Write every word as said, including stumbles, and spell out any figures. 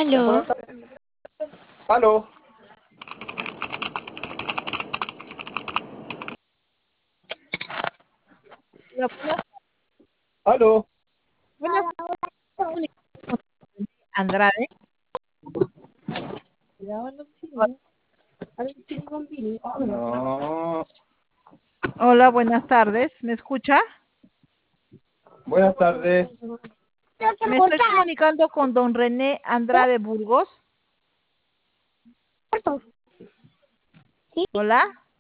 Aló. Aló. Hola, buenas, Aló. buenas tardes, Andrade. No. Hola, buenas tardes. ¿Me escucha? Buenas tardes. Me estoy comunicando con don René Andrade Burgos. Hola.